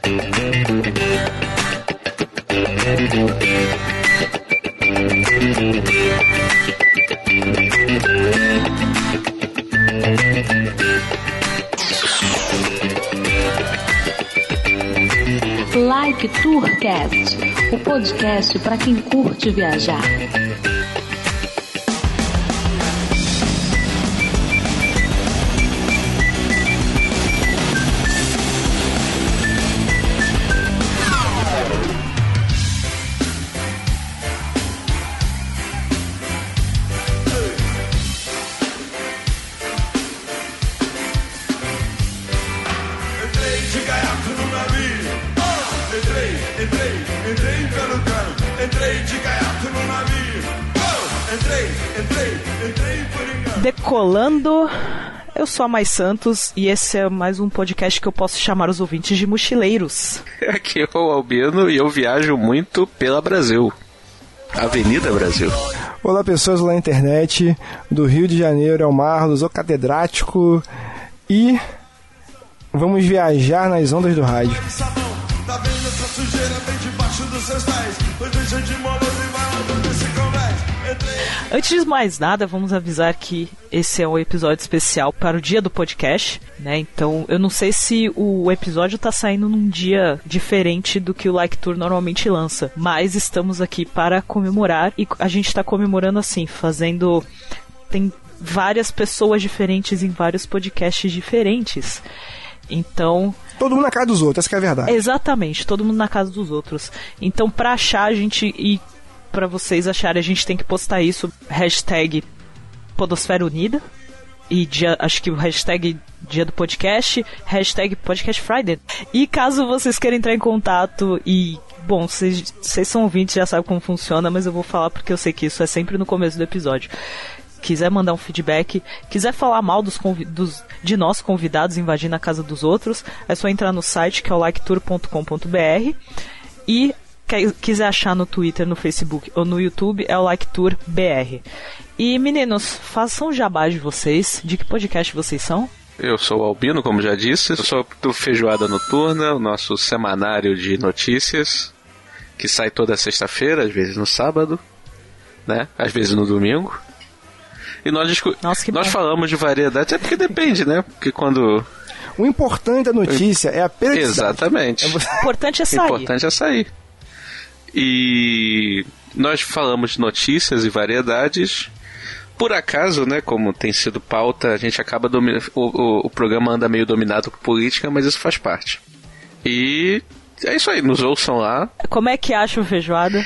Like Tourcast, o podcast para quem curte viajar. Decolando, eu sou a Mais Santos e esse é mais um podcast que eu posso chamar os ouvintes de mochileiros. Aqui é o Albino e eu viajo muito pela Brasil, Avenida Brasil. Olá pessoas lá na internet, do Rio de Janeiro é o Marlos, o catedrático, e vamos viajar nas ondas do rádio. Tá vendo essa sujeira bem debaixo dos seus pés? Pois deixa de moloso e vai lá desse convés. Antes de mais nada, vamos avisar que esse é um episódio especial para o dia do podcast, né? Então, eu não sei se o episódio tá saindo num dia diferente do que o Like Tour normalmente lança, mas estamos aqui para comemorar, e a gente tá comemorando assim, fazendo... Tem várias pessoas diferentes em vários podcasts diferentes. Então... Todo mundo na casa dos outros, essa que é a verdade. Exatamente, todo mundo na casa dos outros. Então, pra achar a gente e pra vocês acharem, a gente tem que postar isso, hashtag Podosfera Unida, e acho que o hashtag dia do podcast, hashtag Podcast Friday. E caso vocês queiram entrar em contato e... Bom, vocês são ouvintes, já sabem como funciona, mas eu vou falar porque eu sei que isso é sempre no começo do episódio. Quiser mandar um feedback, quiser falar mal de nós convidados invadindo a casa dos outros, é só entrar no site que é o liketour.com.br, e quiser achar no Twitter, no Facebook ou no YouTube é o LikeTourBR. E meninos, façam jabá de vocês, de que podcast vocês são? Eu sou o Albino, como já disse, eu sou do Feijoada Noturna, o nosso semanário de notícias, que sai toda sexta-feira, às vezes no sábado, né? Às vezes no domingo. E nós falamos de variedade, é porque depende, né? Porque quando... O importante da notícia é a periodicidade. Exatamente. O importante é sair. O importante é sair. E nós falamos de notícias e variedades. Por acaso, né, como tem sido pauta, a gente acaba o programa anda meio dominado por política, mas isso faz parte. E é isso aí, nos ouçam lá. Como é que acha o Feijoada?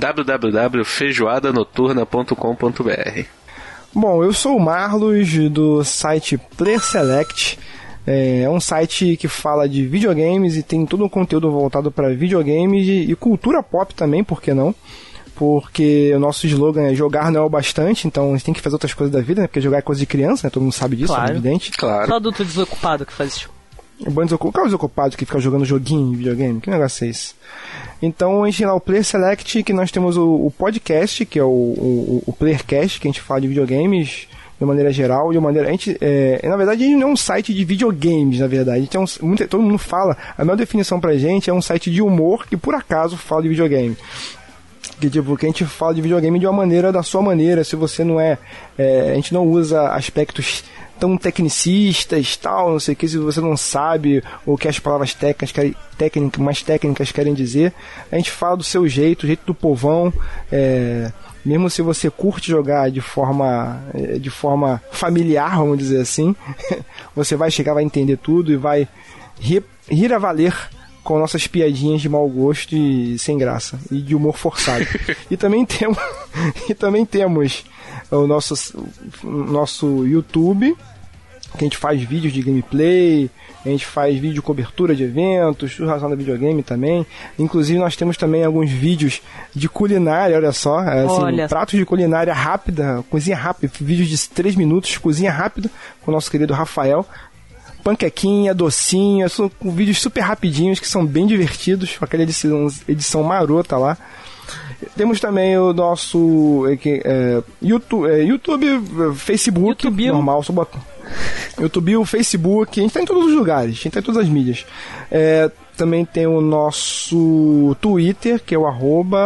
www.feijoadanoturna.com.br. Bom, eu sou o Marlos, do site Player Select. É um site que fala de videogames e tem todo um conteúdo voltado para videogames e cultura pop também, por que não? Porque o nosso slogan é jogar não é o bastante, então a gente tem que fazer outras coisas da vida, né? Porque jogar é coisa de criança, né? Todo mundo sabe disso, claro. É evidente. Claro. Só adulto desocupado que faz isso. Qual é o desocupado que fica jogando joguinho em videogame? Que negócio é esse? Então a gente tem lá o Player Select, que nós temos o podcast, que é o Playercast, que a gente fala de videogames de maneira geral, na verdade a gente não é um site de videogames, na verdade. A gente todo mundo fala, a melhor definição pra gente é um site de humor que por acaso fala de videogame. Que a gente fala de videogame de uma maneira, da sua maneira, se você não a gente não usa aspectos tão tecnicistas, tal, não sei o que, se você não sabe o que as palavras mais técnicas querem dizer, a gente fala do seu jeito, o jeito do povão, mesmo se você curte jogar de forma familiar, vamos dizer assim, você vai chegar, vai entender tudo e vai rir a valer com nossas piadinhas de mau gosto e sem graça, e de humor forçado. E também temos o nosso YouTube, que a gente faz vídeos de gameplay, a gente faz vídeo de cobertura de eventos, tudo relacionado a videogame também. Inclusive nós temos também alguns vídeos de culinária, olha só, pratos de culinária rápida, cozinha rápida, vídeos de 3 minutos, cozinha rápida, com o nosso querido Rafael. Panquequinha, docinho, são vídeos super rapidinhos que são bem divertidos, com aquela edição marota lá. Temos também o nosso YouTube, Facebook, YouTube. normal, YouTube, o Facebook, a gente tá em todos os lugares, a gente tá em todas as mídias. Também tem o nosso Twitter, que é o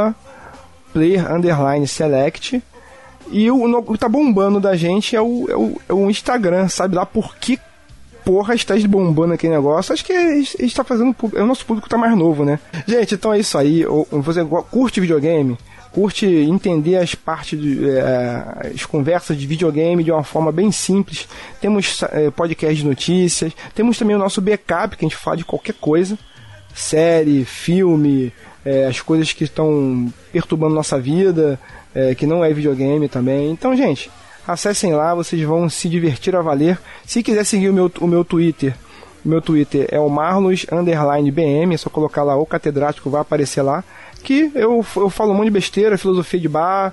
@player_select. E o que tá bombando da gente é o Instagram, sabe lá por que porra está bombando aquele negócio. Acho que a gente tá fazendo, o nosso público tá mais novo, né? Gente, então é isso aí. Você curte videogame? Curte entender as partes, as conversas de videogame de uma forma bem simples. Temos podcast de notícias, temos também o nosso backup, que a gente fala de qualquer coisa, série, filme, as coisas que estão perturbando nossa vida, que não é videogame também. Então, gente, acessem lá, vocês vão se divertir a valer. Se quiser seguir o meu Twitter é o Marlos_BM, é só colocar lá o catedrático, vai aparecer lá. Que eu falo um monte de besteira, filosofia de bar.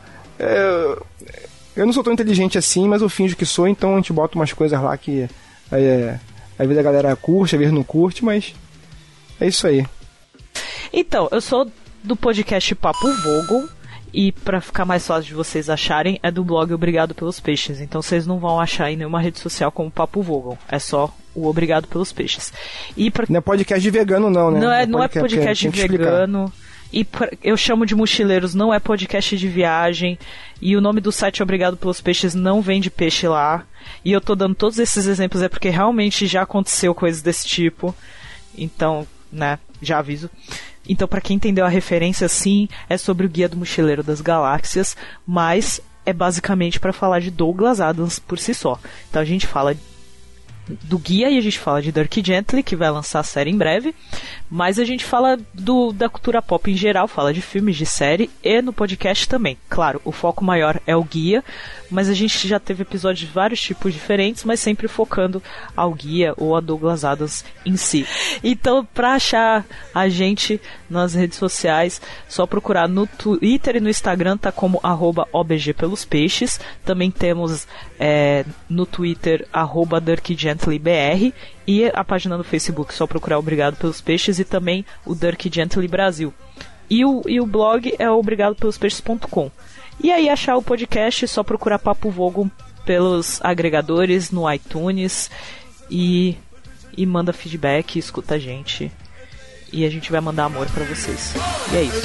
Eu não sou tão inteligente assim, mas eu finjo que sou, então a gente bota umas coisas lá que às vezes a galera curte, às vezes não curte, mas é isso aí. Então, eu sou do podcast Papo Vogon, e pra ficar mais fácil de vocês acharem, é do blog Obrigado Pelos Peixes. Então vocês não vão achar em nenhuma rede social como Papo Vogon, é só o Obrigado Pelos Peixes. Não é podcast de vegano não, né? Não é podcast de vegano. E eu chamo de mochileiros, não é podcast de viagem. E o nome do site Obrigado Pelos Peixes não vende peixe lá. E eu tô dando todos esses exemplos porque realmente já aconteceu coisas desse tipo. Então, né, já aviso. Então, pra quem entendeu a referência, sim, é sobre o Guia do Mochileiro das Galáxias, mas é basicamente pra falar de Douglas Adams por si só. Então a gente fala do guia e a gente fala de Dirk Gently, que vai lançar a série em breve, mas a gente fala da cultura pop em geral, fala de filmes, de série e no podcast também. Claro, o foco maior é o guia, mas a gente já teve episódios de vários tipos diferentes, mas sempre focando ao guia ou a Douglas Adams em si. Então, pra achar a gente nas redes sociais, só procurar no Twitter e no Instagram, tá como @obgpelospeixes. Também temos no Twitter @DirkGentlyBR e a página no Facebook, só procurar Obrigado Pelos Peixes e também o Dirk Gently Brasil. E o blog é obrigadopelospeixes.com. E aí achar o podcast, só procurar Papo Vogon pelos agregadores no iTunes e manda feedback, escuta a gente e a gente vai mandar amor pra vocês. E é isso.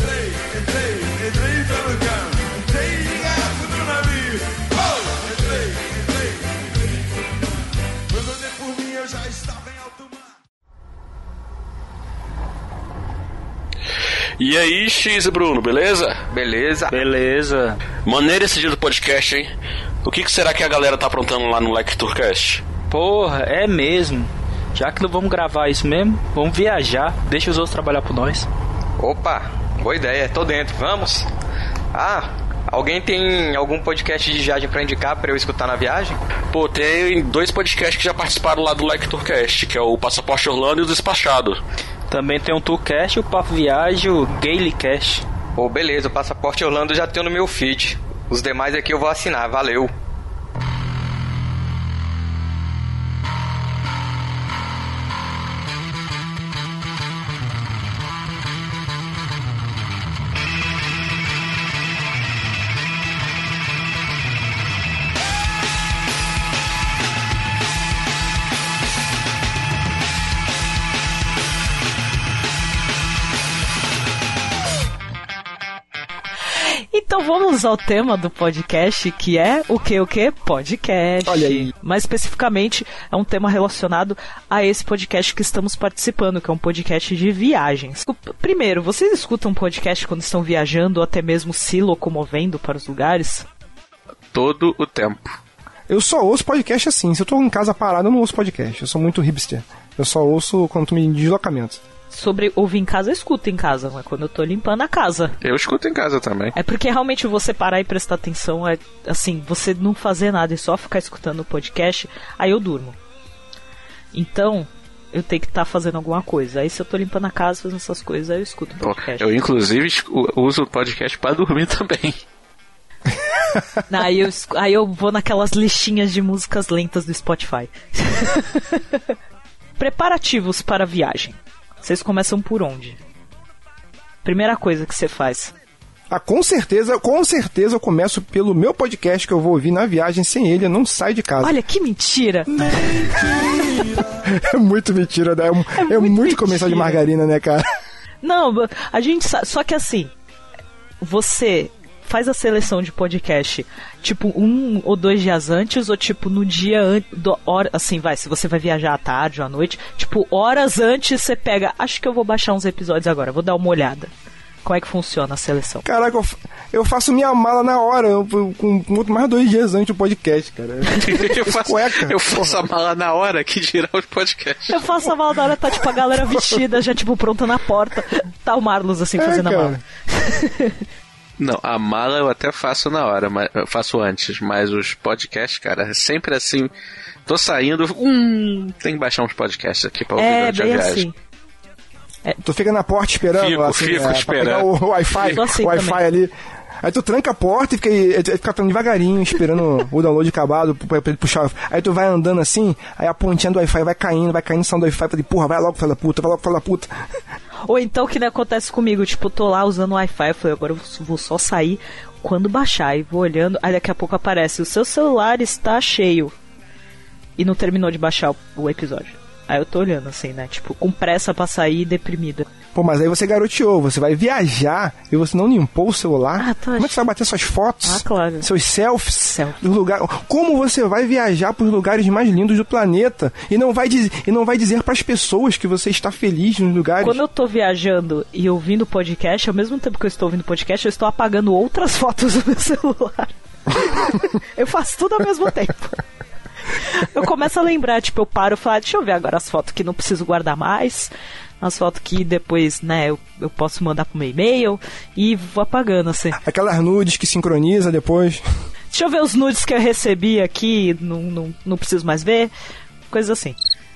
E aí, X e Bruno, beleza? Beleza. Maneiro esse dia do podcast, hein? O que será que a galera tá aprontando lá no Lecturcast? Porra, é mesmo. Já que não vamos gravar isso mesmo, vamos viajar. Deixa os outros trabalhar por nós. Opa, boa ideia, tô dentro, vamos? Alguém tem algum podcast de viagem pra indicar pra eu escutar na viagem? Pô, tem 2 podcasts que já participaram lá do Lecturcast, que é o Passaporte Orlando e o Despachado. Também tem o Tourcast, o Papo Viagem, o Gailycast. Pô, beleza, o Passaporte Orlando eu já tenho no meu feed. Os demais aqui eu vou assinar, valeu. Então vamos ao tema do podcast, que é o que? Podcast. Olha aí. Mais especificamente, é um tema relacionado a esse podcast que estamos participando, que é um podcast de viagens. Primeiro, vocês escutam podcast quando estão viajando ou até mesmo se locomovendo para os lugares? Todo o tempo. Eu só ouço podcast assim. Se eu tô em casa parado, eu não ouço podcast. Eu sou muito hipster. Eu só ouço quando tô em deslocamento. Sobre ouvir em casa, eu escuto em casa, mas quando eu tô limpando a casa. Eu escuto em casa também. É porque realmente você parar e prestar atenção, é assim, você não fazer nada e só ficar escutando o podcast, aí eu durmo. Então, eu tenho que estar fazendo alguma coisa. Aí se eu tô limpando a casa, fazendo essas coisas, aí eu escuto o podcast. Eu inclusive uso o podcast pra dormir também. Aí eu vou naquelas listinhas de músicas lentas do Spotify. Preparativos para a viagem. Vocês começam por onde? Primeira coisa que você faz. Com certeza eu começo pelo meu podcast que eu vou ouvir na viagem. Sem ele eu não saio de casa. Olha, que mentira! É muito mentira, né? É muito comercial de margarina, né, cara? Não, a gente sabe. Só que assim, você faz a seleção de podcast, tipo, 1 ou 2 dias antes, ou tipo, no dia assim, se você vai viajar à tarde ou à noite, tipo, horas antes você pega, acho que eu vou baixar uns episódios agora, vou dar uma olhada. Como é que funciona a seleção? Caraca, eu faço minha mala na hora, com muito mais 2 dias antes do podcast, cara. eu faço a mala na hora, que dirá o podcast. Eu faço a mala na hora, tá tipo a galera vestida, já tipo pronta na porta, tá o Marlos assim fazendo a mala. Não, a mala eu até faço na hora, mas eu faço antes, mas os podcasts, cara, é sempre assim, tô saindo, tem que baixar uns podcasts aqui pra ouvir durante a viagem. Assim. Tu fica na porta esperando, fico esperando. pra pegar o Wi-Fi, assim ali. Aí tu tranca a porta e fica devagarinho, esperando o download acabado pra ele puxar. Aí tu vai andando assim, aí a pontinha do Wi-Fi vai caindo o som do Wi-Fi, falei, porra, vai logo, filho da puta. Ou então, que nem acontece comigo, tipo, eu tô lá usando o Wi-Fi, eu falei, agora eu vou só sair quando baixar, e vou olhando, aí daqui a pouco aparece, o seu celular está cheio, e não terminou de baixar o episódio. Aí eu tô olhando assim, né, tipo, com pressa pra sair, deprimida. Pô, mas aí você garoteou, você vai viajar e você não limpou o celular? Como é que você vai bater suas fotos? Claro. Seus selfies? Do lugar... Como você vai viajar pros lugares mais lindos do planeta e não vai dizer pras pessoas que você está feliz nos lugares? Quando eu tô viajando e ouvindo podcast, ao mesmo tempo que eu estou ouvindo podcast, eu estou apagando outras fotos do meu celular. Eu faço tudo ao mesmo tempo. Eu começo a lembrar, tipo, eu paro e falo, deixa eu ver agora as fotos que não preciso guardar mais, as fotos que depois, né, eu posso mandar pro meu e-mail, e vou apagando, assim. Aquelas nudes que sincroniza depois. Deixa eu ver os nudes que eu recebi aqui, não preciso mais ver, coisas assim.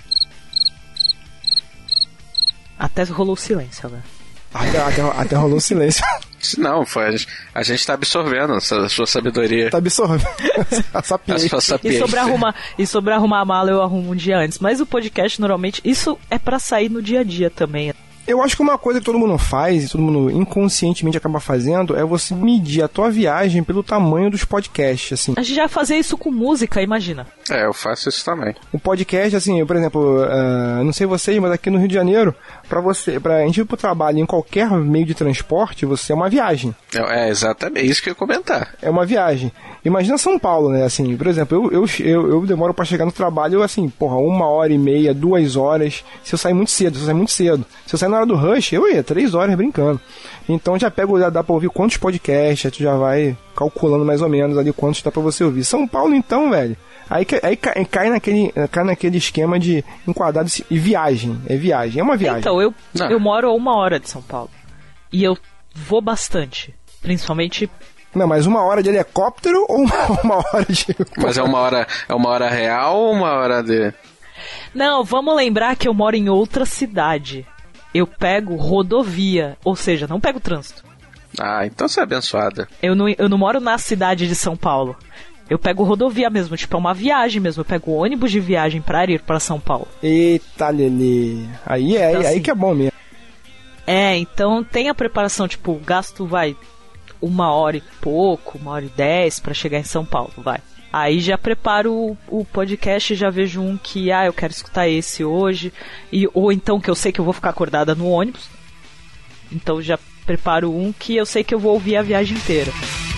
Até rolou silêncio agora. Até rolou silêncio. Não, a gente tá absorvendo a sua sabedoria. Tá absorvendo a sapiência. E sobre arrumar a mala, eu arrumo um dia antes. Mas o podcast, normalmente, isso é pra sair no dia a dia também. Eu acho que uma coisa que todo mundo faz, e todo mundo inconscientemente acaba fazendo, é você medir a tua viagem pelo tamanho dos podcasts, assim. A gente já fazia isso com música, imagina. Eu faço isso também. O podcast, assim, por exemplo, não sei vocês, mas aqui no Rio de Janeiro, pra gente ir pro trabalho em qualquer meio de transporte, você é uma viagem. É exatamente isso que eu ia comentar. É uma viagem. Imagina São Paulo, né, assim, por exemplo, eu demoro pra chegar no trabalho, assim, 1h30, 2 horas, se eu sair muito cedo. Se eu sair na hora do rush, eu ia 3 horas brincando. Então já dá pra ouvir quantos podcasts, tu já vai calculando mais ou menos ali quantos dá pra você ouvir. São Paulo, então, velho, aí cai naquele esquema de enquadrado e viagem. É uma viagem. Então, eu moro a 1 hora de São Paulo. E eu vou bastante. Principalmente... Não, mas 1 hora de helicóptero ou uma hora de... Mas é uma hora real ou 1 hora de... Não, vamos lembrar que eu moro em outra cidade. Eu pego rodovia, ou seja, não pego trânsito. Então você é abençoada. Eu não moro na cidade de São Paulo. Eu pego rodovia mesmo, tipo, é uma viagem mesmo. Eu pego ônibus de viagem pra ir pra São Paulo. Eita, Lelê. Aí assim, que é bom mesmo. Então tem a preparação, tipo, gasto 1 hora e pouco, 1h10 pra chegar em São Paulo, Aí já preparo o podcast, já vejo um que, eu quero escutar esse hoje, ou então que eu sei que eu vou ficar acordada no ônibus. Então já preparo um que eu sei que eu vou ouvir a viagem inteira.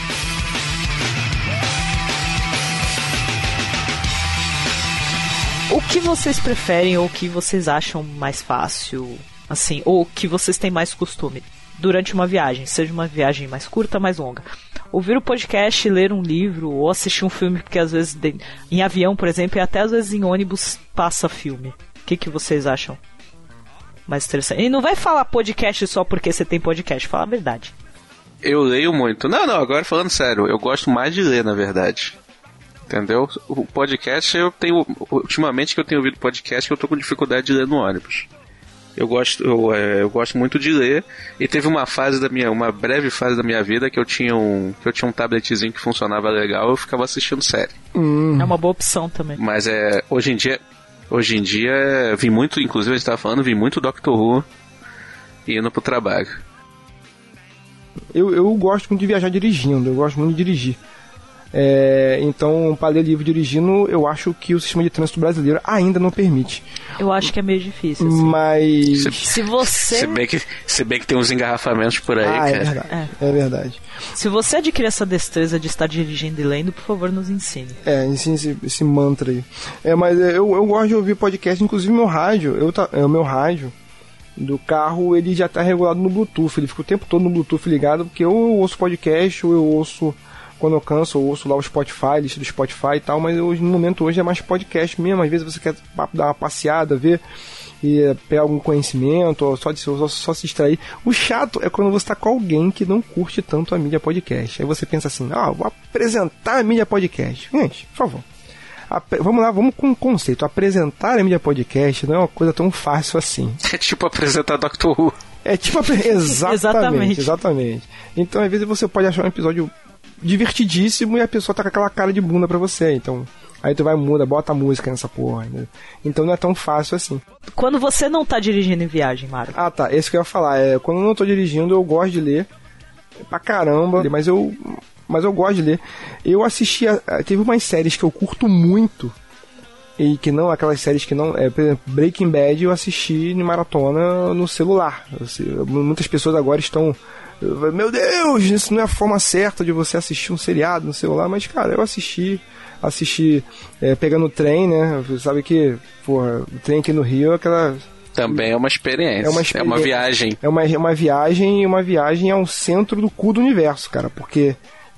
O que vocês preferem ou o que vocês acham mais fácil, assim, ou o que vocês têm mais costume durante uma viagem, seja uma viagem mais curta, mais longa? Ouvir o podcast, ler um livro ou assistir um filme, porque às vezes em avião, por exemplo, e até às vezes em ônibus passa filme. O que vocês acham mais interessante? E não vai falar podcast só porque você tem podcast, fala a verdade. Eu leio muito. Não, agora falando sério, eu gosto mais de ler, na verdade. Entendeu? O podcast, ultimamente que eu tenho ouvido podcast, eu tô com dificuldade de ler no ônibus. Eu gosto muito de ler, e teve uma breve fase da minha vida que eu tinha um tabletzinho que funcionava legal, eu ficava assistindo série. É uma boa opção também. Mas hoje em dia vi muito, inclusive a gente tava falando, vi muito Doctor Who indo pro trabalho. Eu gosto muito de viajar dirigindo, eu gosto muito de dirigir. Então, para ler livro dirigindo, eu acho que o sistema de trânsito brasileiro ainda não permite. Eu acho que é meio difícil, assim. Mas... Se você... Se bem que tem uns engarrafamentos por aí, cara. É verdade. É verdade. Se você adquirir essa destreza de estar dirigindo e lendo, por favor, nos ensine. Ensine esse mantra aí. Mas eu gosto de ouvir podcast, inclusive meu rádio, o meu rádio do carro, ele já está regulado no Bluetooth. Ele fica o tempo todo no Bluetooth ligado, porque ou eu ouço podcast, ou eu ouço... Quando eu canso, eu ouço lá o Spotify, lista do Spotify e tal, mas no momento hoje é mais podcast mesmo. Às vezes você quer dar uma passeada, ver e pegar algum conhecimento, ou só se distrair. O chato é quando você está com alguém que não curte tanto a mídia podcast. Aí você pensa assim, vou apresentar a mídia podcast. Gente, por favor, vamos lá, vamos com um conceito. Apresentar a mídia podcast não é uma coisa tão fácil assim. É tipo apresentar Dr. Who. É tipo exatamente. Então, às vezes você pode achar um episódio divertidíssimo e a pessoa tá com aquela cara de bunda pra você, então aí tu vai muda, bota a música nessa porra, né? Então não é tão fácil assim. Quando você não tá dirigindo em viagem, Mário? Tá, esse que eu ia falar, quando eu não tô dirigindo eu gosto de ler pra caramba, mas eu gosto de ler. Eu assisti teve umas séries que eu curto muito e que não, aquelas séries que não, por exemplo, Breaking Bad eu assisti em maratona no celular. Muitas pessoas agora estão, meu Deus, isso não é a forma certa de você assistir um seriado no celular, mas cara, eu assisti pegando o trem, né? Você sabe que, porra, o trem aqui no Rio é aquela... Também é uma experiência. É uma viagem. É uma viagem, e uma viagem ao centro do cu do universo, cara, porque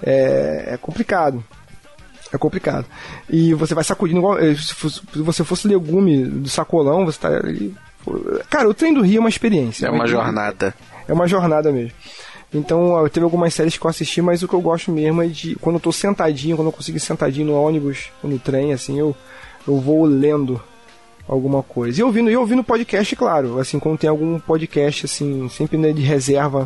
é complicado. É complicado. E você vai sacudindo igual, se você fosse legume do sacolão, você tá ali... Cara, o trem do Rio é uma experiência. É uma jornada. É uma jornada mesmo. Então, teve algumas séries que eu assisti, mas o que eu gosto mesmo é de... Quando eu tô sentadinho, quando eu consigo ir sentadinho no ônibus, ou no trem, assim, eu vou lendo alguma coisa. E ouvindo podcast, claro. Assim, quando tem algum podcast, assim, sempre, né, de reserva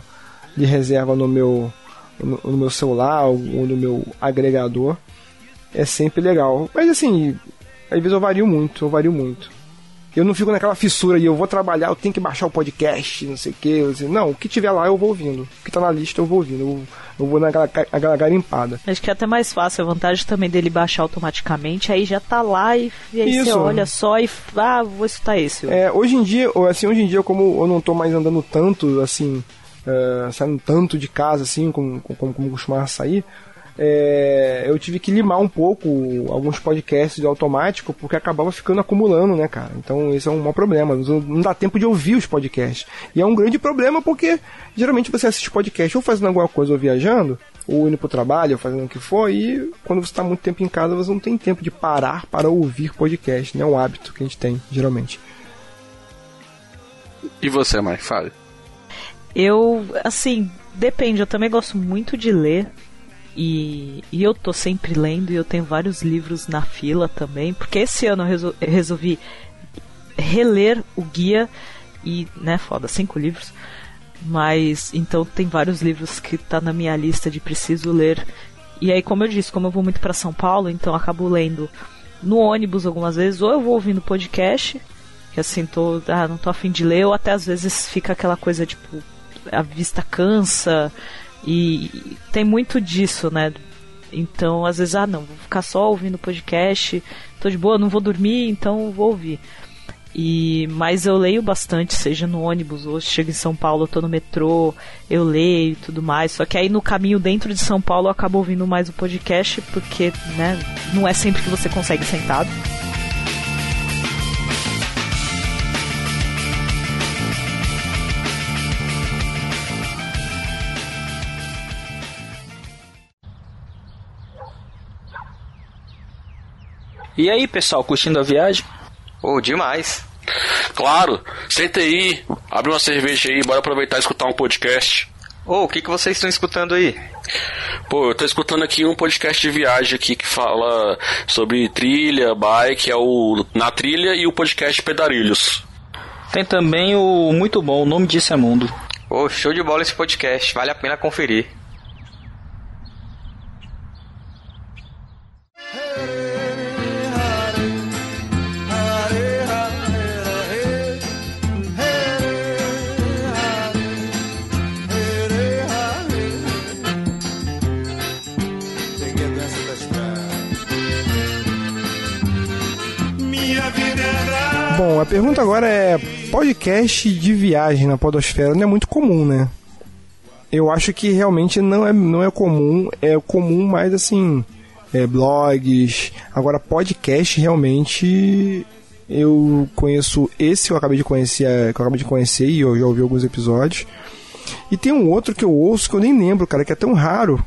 no meu celular, ou no meu agregador, é sempre legal. Mas, assim, às vezes eu vario muito. Eu não fico naquela fissura de eu vou trabalhar, eu tenho que baixar o podcast, não sei o que. Não, o que tiver lá eu vou ouvindo. O que tá na lista eu vou ouvindo. Eu vou naquela garimpada. Acho que é até mais fácil. A vantagem também dele baixar automaticamente, aí já tá lá e aí você olha só e vou escutar esse. Hoje em dia, como eu não tô mais andando tanto, assim, saindo tanto de casa, assim, como costumava sair, eu tive que limar um pouco alguns podcasts de automático, porque acabava ficando acumulando, né, cara? Então esse é um problema, não dá tempo de ouvir os podcasts. E é um grande problema porque geralmente você assiste podcast ou fazendo alguma coisa ou viajando, ou indo pro trabalho, ou fazendo o que for, e quando você está muito tempo em casa, você não tem tempo de parar para ouvir podcast, né? É um hábito que a gente tem, geralmente. E você, Mai? Fale. Eu, assim, depende, eu também gosto muito de ler. E eu tô sempre lendo e eu tenho vários livros na fila também, porque esse ano eu resolvi reler o guia e, né, 5 livros, mas então tem vários livros que tá na minha lista de preciso ler. E aí, como eu disse, como eu vou muito pra São Paulo, então eu acabo lendo no ônibus algumas vezes, ou eu vou ouvindo podcast, que assim, não tô a fim de ler, ou até às vezes fica aquela coisa, tipo, a vista cansa. E tem muito disso, né? Então, às vezes, vou ficar só ouvindo podcast, tô de boa, não vou dormir, então vou ouvir. Mas eu leio bastante, seja no ônibus, ou chego em São Paulo, eu tô no metrô, eu leio e tudo mais. Só que aí no caminho dentro de São Paulo eu acabo ouvindo mais o podcast, porque, né, não é sempre que você consegue sentado. E aí, pessoal, curtindo a viagem? Demais. Claro, senta aí, abre uma cerveja aí, bora aproveitar e escutar um podcast. O que vocês estão escutando aí? Eu tô escutando aqui um podcast de viagem aqui que fala sobre trilha, bike, é o Na Trilha, e o podcast Pedarilhos. Tem também o muito bom, O Nome Disso é Mundo. Show de bola esse podcast, vale a pena conferir. Bom, a pergunta agora é: podcast de viagem na podosfera não é muito comum, né? Eu acho que realmente não é comum. É comum mais assim, blogs. Agora, podcast realmente eu conheço esse, eu acabei de conhecer e eu já ouvi alguns episódios. E tem um outro que eu ouço que eu nem lembro, cara, que é tão raro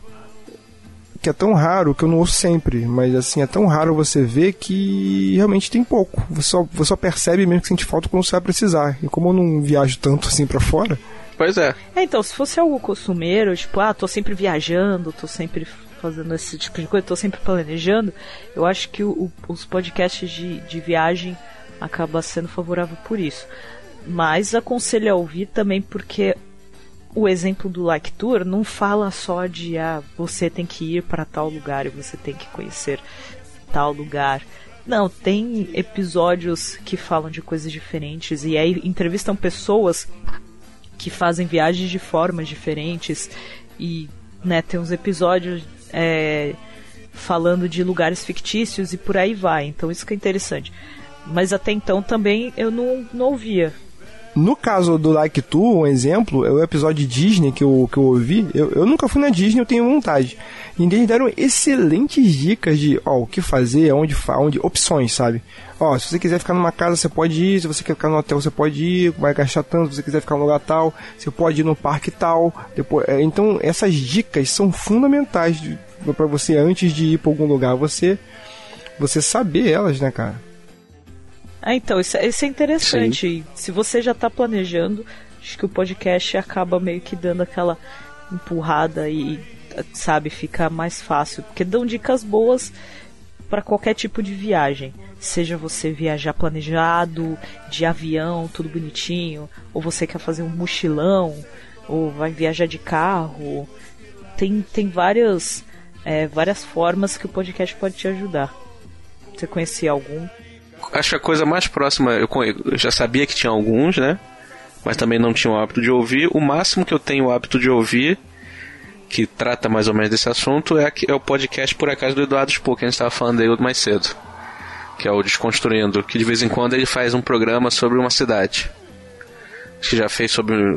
que eu não ouço sempre, mas assim, é tão raro você ver que realmente tem pouco. Você só percebe mesmo que sente falta quando você vai precisar. E como eu não viajo tanto assim pra fora... Pois é. Então, se fosse algo costumeiro, tipo, tô sempre viajando, tô sempre fazendo esse tipo de coisa, tô sempre planejando, eu acho que os podcasts de viagem acaba sendo favorável por isso. Mas aconselho a ouvir também porque o exemplo do Like Tour não fala só de você tem que ir para tal lugar e você tem que conhecer tal lugar. Não, tem episódios que falam de coisas diferentes e aí entrevistam pessoas que fazem viagens de formas diferentes e, né, tem uns episódios falando de lugares fictícios e por aí vai. Então isso que é interessante. Mas até então também eu não ouvia. No caso do Like Tu, um exemplo, é o episódio de Disney que eu ouvi. Eu nunca fui na Disney, eu tenho vontade. E eles deram excelentes dicas de o que fazer, onde opções, sabe? Se você quiser ficar numa casa, você pode ir. Se você quer ficar no hotel, você pode ir. Vai gastar tanto. Se você quiser ficar num lugar tal, você pode ir no parque tal. Então, essas dicas são fundamentais para você, antes de ir para algum lugar, você saber elas, né, cara? Então, isso é interessante. Sim. Se você já está planejando, acho que o podcast acaba meio que dando aquela empurrada e, sabe, fica mais fácil. Porque dão dicas boas para qualquer tipo de viagem. Seja você viajar planejado, de avião, tudo bonitinho, ou você quer fazer um mochilão, ou vai viajar de carro. Tem várias formas que o podcast pode te ajudar. Você conhecia algum? Acho que a coisa mais próxima, eu já sabia que tinha alguns, né? Mas também não tinha o hábito de ouvir. O máximo que eu tenho o hábito de ouvir, que trata mais ou menos desse assunto, é o podcast, por acaso, do Eduardo Spohr, que a gente estava falando aí mais cedo. Que é o Desconstruindo, que de vez em quando ele faz um programa sobre uma cidade. Acho que já fez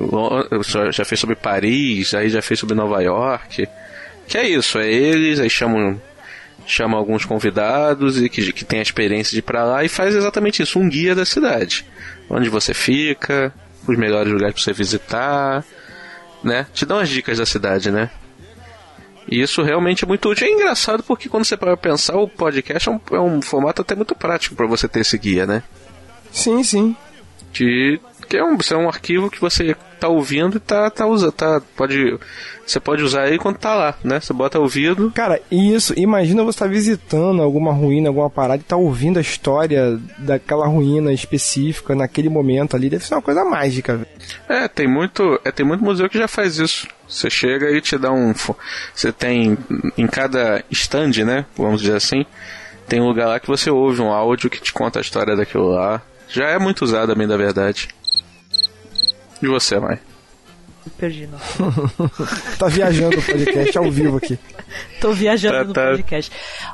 sobre Paris, aí já fez sobre Nova York. Que é isso, eles, aí chama alguns convidados e que tem a experiência de ir pra lá e faz exatamente isso, um guia da cidade. Onde você fica, os melhores lugares pra você visitar, né? Te dá umas dicas da cidade, né? E isso realmente é muito útil. É engraçado porque quando você para pensar, o podcast é um formato até muito prático pra você ter esse guia, né? Sim, sim. Que é um arquivo que você tá ouvindo e você pode usar ele quando tá lá, né? Você bota ouvido. Cara, isso, imagina você tá visitando alguma ruína, alguma parada e tá ouvindo a história daquela ruína específica naquele momento ali, deve ser uma coisa mágica. Tem muito museu que já faz isso. Você chega e te dá você tem em cada stand, né? Vamos dizer assim, tem um lugar lá que você ouve um áudio que te conta a história daquilo lá. Já é muito usado, a bem da verdade. E você, Mai? Me perdi, não. Tá viajando no podcast ao vivo aqui. Tô viajando no podcast.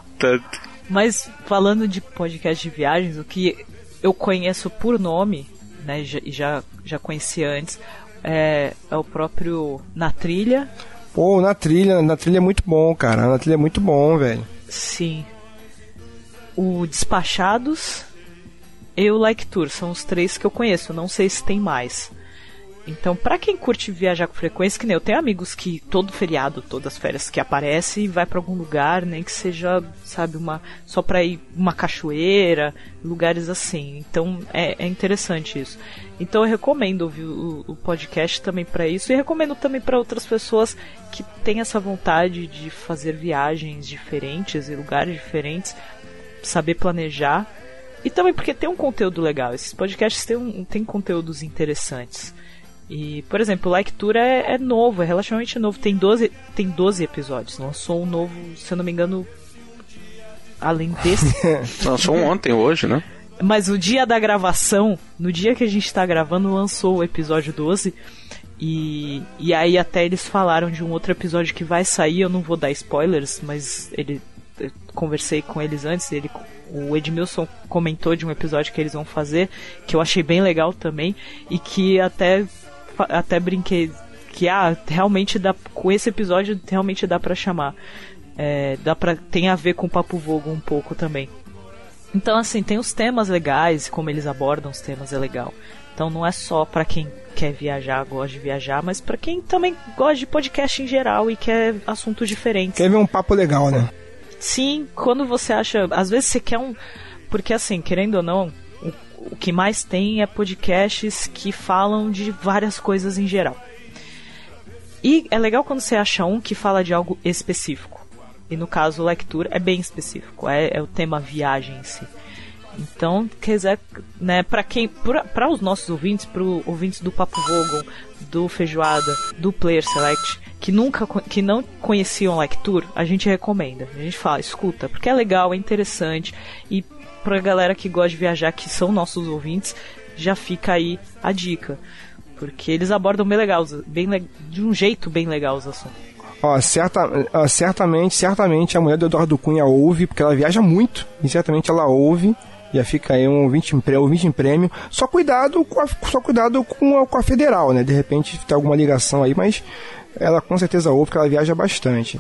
Mas falando de podcast de viagens, o que eu conheço por nome, né, já conheci antes, é o próprio Na Trilha. Pô, Na Trilha é muito bom, cara. Na Trilha é muito bom, velho. Sim. O Despachados e o Like Tour são os 3 que eu conheço. Não sei se tem mais. Então, pra quem curte viajar com frequência, que nem eu tenho amigos que todo feriado, todas as férias que aparece e vai pra algum lugar, nem que seja, sabe, só pra ir uma cachoeira, lugares assim. Então, é interessante isso. Então, eu recomendo ouvir o podcast também pra isso e recomendo também pra outras pessoas que têm essa vontade de fazer viagens diferentes e lugares diferentes, saber planejar. E também porque tem um conteúdo legal. Esses podcasts têm conteúdos interessantes. E, por exemplo, o Like Tour é novo, é relativamente novo. Tem 12 episódios. Lançou um novo, se eu não me engano, além desse. Lançou um ontem, hoje, né? Mas o dia da gravação, no dia que a gente tá gravando, lançou o episódio 12. E aí até eles falaram de um outro episódio que vai sair. Eu não vou dar spoilers, mas eu conversei com eles antes. Ele o Edmilson comentou de um episódio que eles vão fazer, que eu achei bem legal também, e que até brinquei que realmente dá, com esse episódio realmente dá pra chamar. Tem a ver com o Papo Vogo um pouco também. Então, assim, tem os temas legais, como eles abordam os temas é legal. Então não é só pra quem quer viajar, gosta de viajar, mas pra quem também gosta de podcast em geral e quer assuntos diferentes. Quer ver um papo legal, né? Sim, quando você acha... Às vezes você quer porque, assim, querendo ou não, o que mais tem é podcasts que falam de várias coisas em geral. E é legal quando você acha um que fala de algo específico. E no caso, o Lectura é bem específico. É o tema viagem em si. Então, quer dizer, né, para os nossos ouvintes, para os ouvintes do Papo Vogon, do Feijoada, do Player Select, que não conheciam Lecture, a gente recomenda. A gente fala, escuta, porque é legal, é interessante. E pra galera que gosta de viajar, que são nossos ouvintes, já fica aí a dica. Porque eles abordam de um jeito bem legal os assuntos. Certamente a mulher do Eduardo Cunha ouve, porque ela viaja muito, e certamente ela ouve. Já fica aí um ouvinte em prêmio. Só cuidado com a federal, né? De repente tem alguma ligação aí, mas ela com certeza ouve, porque ela viaja bastante.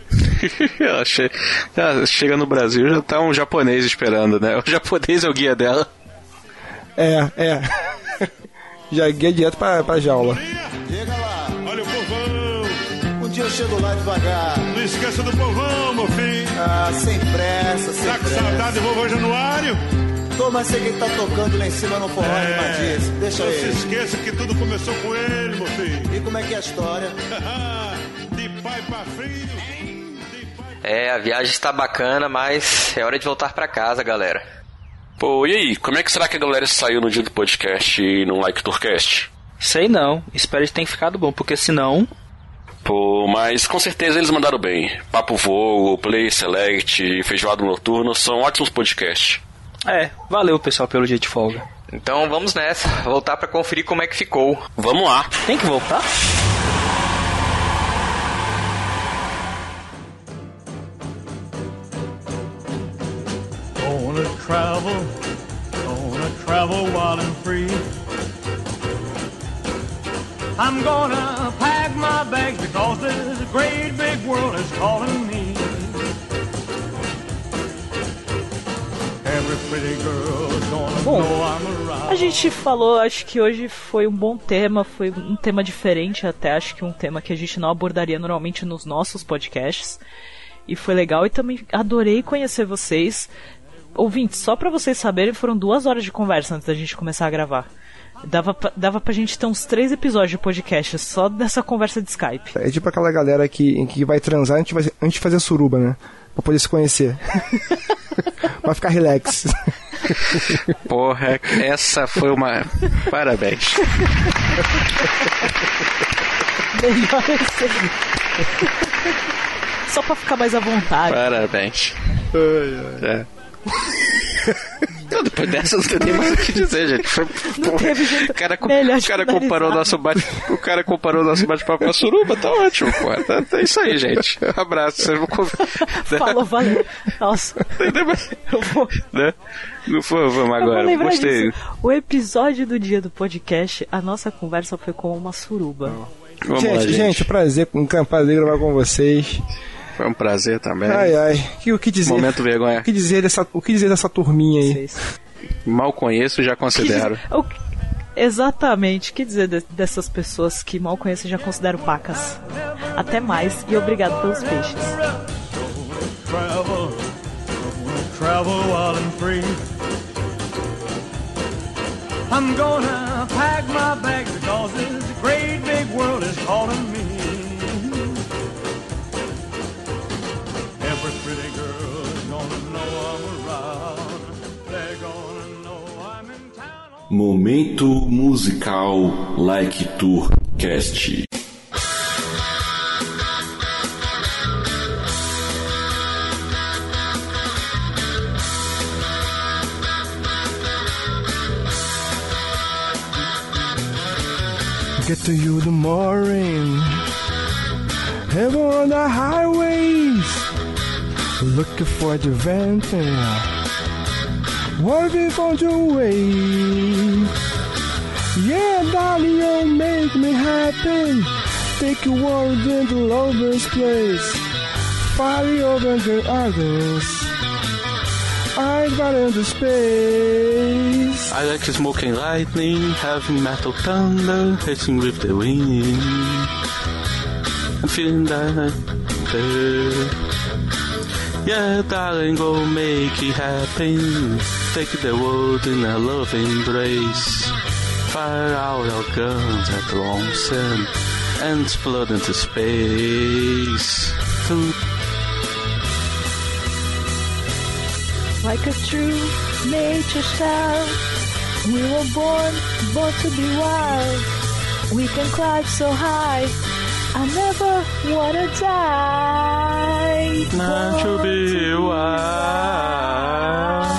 Chega no Brasil, já tá um japonês esperando, né? O japonês é o guia dela. É. Já guia direto pra jaula. Chega lá, olha o povão. Um dia eu chego lá devagar. Não esqueça do povão, meu filho. Sem pressa, sem pressa. Tá com saudade do vovô Januário? Tô, mas sei quem tá tocando lá em cima no forró de Matias. Deixa eu ir. Não se esqueça que tudo começou com ele, meu filho. E como é que é a história? De pai pra filho. A viagem está bacana, mas é hora de voltar pra casa, galera. Pô, e aí? Como é que será que a galera saiu no dia do podcast e no Lecturcast? Sei não. Espero que tenha ficado bom, porque senão... Pô, mas com certeza eles mandaram bem. Papo Vogo, Play Select, Feijoada Noturno são ótimos podcasts. Valeu pessoal pelo dia de folga. Então vamos nessa, voltar pra conferir como é que ficou. Vamos lá. Tem que voltar? Gonna travel wild and free. I'm gonna pack my bags because this great big world is calling me. Every pretty girl is gonna know I'm around. A gente falou, acho que hoje foi um bom tema, foi um tema diferente até, acho que um tema que a gente não abordaria normalmente nos nossos podcasts. E foi legal e também adorei conhecer vocês. Ouvintes, só pra vocês saberem, foram 2 horas de conversa antes da gente começar a gravar. Dava pra gente ter uns 3 episódios de podcast só dessa conversa de Skype. É tipo aquela galera que vai transar antes de fazer suruba, né? Pra poder se conhecer. Pra ficar relax. Porra, essa foi uma... Parabéns. Melhor assim. Só pra ficar mais à vontade. Parabéns. Não, depois dessa não tem nem mais o que dizer, gente. Não teve jeito. O cara comparou o nosso bate-papo com a suruba, tá ótimo, pô. É isso aí, gente. Um abraço. Vocês vão Falou, valeu. Nossa. Eu vou. Né? Não foi, vamos agora. Gostei. Disso. O episódio do dia do podcast, a nossa conversa foi com uma suruba. Gente, prazer gravar com vocês. Foi um prazer também. O que dizer? Momento vergonha. O que dizer dessa turminha aí? Mal conheço, já considero. Exatamente. O que dizer dessas pessoas que mal conheço e já considero pacas? Até mais e obrigado pelos peixes. Travel wild and free. I'm gonna pack my bags because this great big world is calling me. Every pretty girl is gonna know I'm around. They're gonna know I'm in town. Momento musical Lecturcast. Get to you the morning, heaven on the highways, looking for the adventure, Working for your way. Yeah, darling, you make me happy. Take your world into lover's place. Fire over the others. I'd rather the space. I like smoking lightning, having metal thunder, hitting with the wind. I'm feeling that. Yeah, darling, go make it happen. Take the world in a love embrace. Fire out our guns at the long sun and explode into space. Like a true nature child, we were born to be wild. We can climb so high, I never wanna die. Not to be wild.